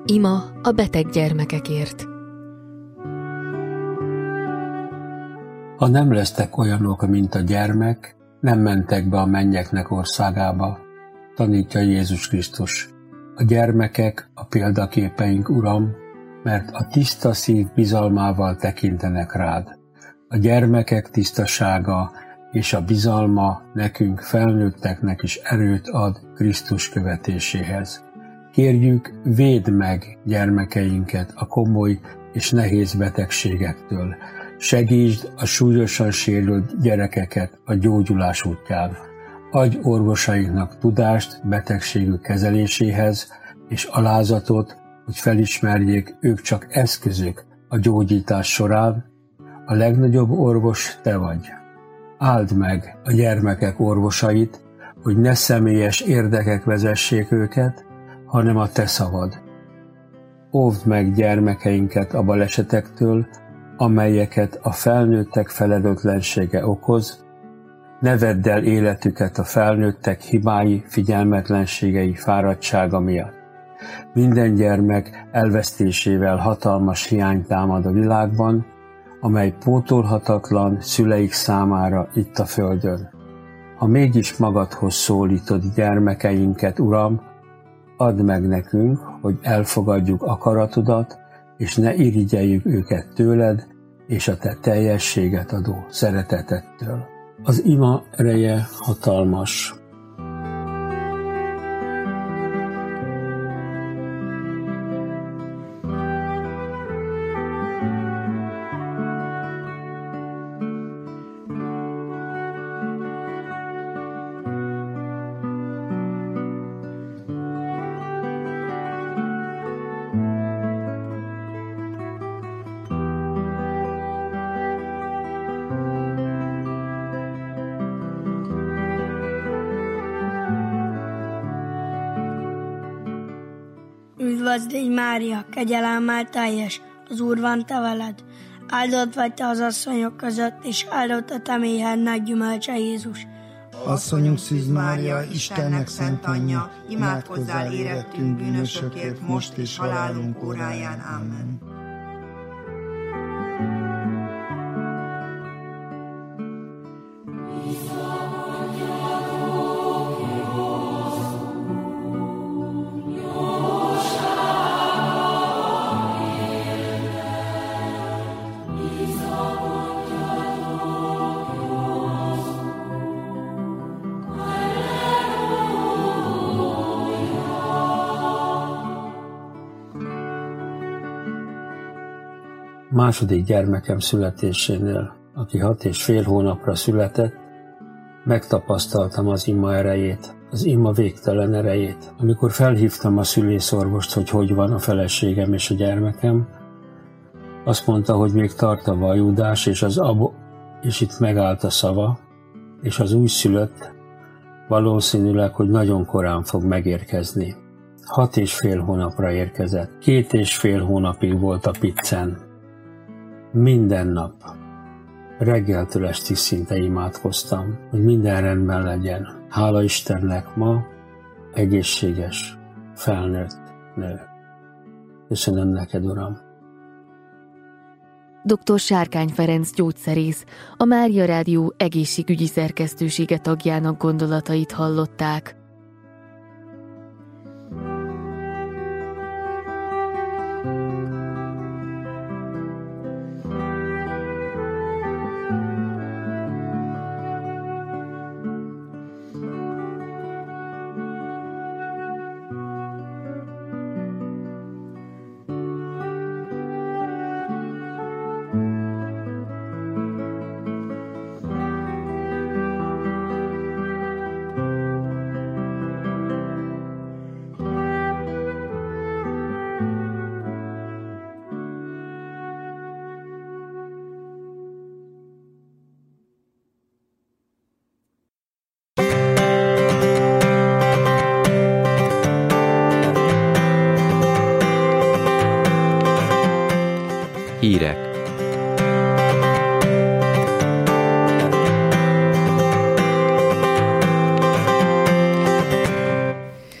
Ima a beteg gyermekekért. Ha nem lesztek olyanok, mint a gyermek, nem mentek be a mennyeknek országába, tanítja Jézus Krisztus. A gyermekek a példaképeink, Uram, mert a tiszta szív bizalmával tekintenek rád. A gyermekek tisztasága és a bizalma nekünk felnőtteknek is erőt ad Krisztus követéséhez. Kérjük, védd meg gyermekeinket a komoly és nehéz betegségektől. Segítsd a súlyosan sérült gyerekeket a gyógyulás útján. Adj orvosainknak tudást betegségük kezeléséhez, és alázatot, hogy felismerjék, ők csak eszközök a gyógyítás során. A legnagyobb orvos te vagy. Áld meg a gyermekek orvosait, hogy ne személyes érdekek vezessék őket, hanem a te szavad. Óvd meg gyermekeinket a balesetektől, amelyeket a felnőttek felelőtlensége okoz, ne vedd el életüket a felnőttek hibái, figyelmetlenségei, fáradtsága miatt. Minden gyermek elvesztésével hatalmas hiány támad a világban, amely pótolhatatlan szüleik számára itt a földön. Ha mégis magadhoz szólítod gyermekeinket, Uram, add meg nekünk, hogy elfogadjuk akaratodat, és ne irigyeljük őket tőled, és a te teljességet adó szeretetettől. Az ima ereje hatalmas. Üdvözl légy, Mária, kegyelemmel teljes, az Úr van te veled. Áldott vagy te az asszonyok között, és áldott a te méhednek gyümölcse, Jézus. Asszonyunk Szűz Mária, Istennek szent anyja, imádkozzál érettünk bűnösökért, most és halálunk óráján. Amen. Második gyermekem születésénél, aki 6,5 hónapra született, megtapasztaltam az ima erejét, az ima végtelen erejét. Amikor felhívtam a szülészorvost, hogy van a feleségem és a gyermekem, azt mondta, hogy még tart a vajudás, és itt megállt a szava, és az újszülött valószínűleg, hogy nagyon korán fog megérkezni. 6,5 hónapra érkezett. 2,5 hónapig volt a piccen. Minden nap, reggeltől estig szinte imádkoztam, hogy minden rendben legyen. Hála Istennek, ma egészséges, felnőtt nő. Köszönöm neked, Uram! Dr. Sárkány Ferenc gyógyszerész, a Mária Rádió egészségügyi szerkesztősége tagjának gondolatait hallották.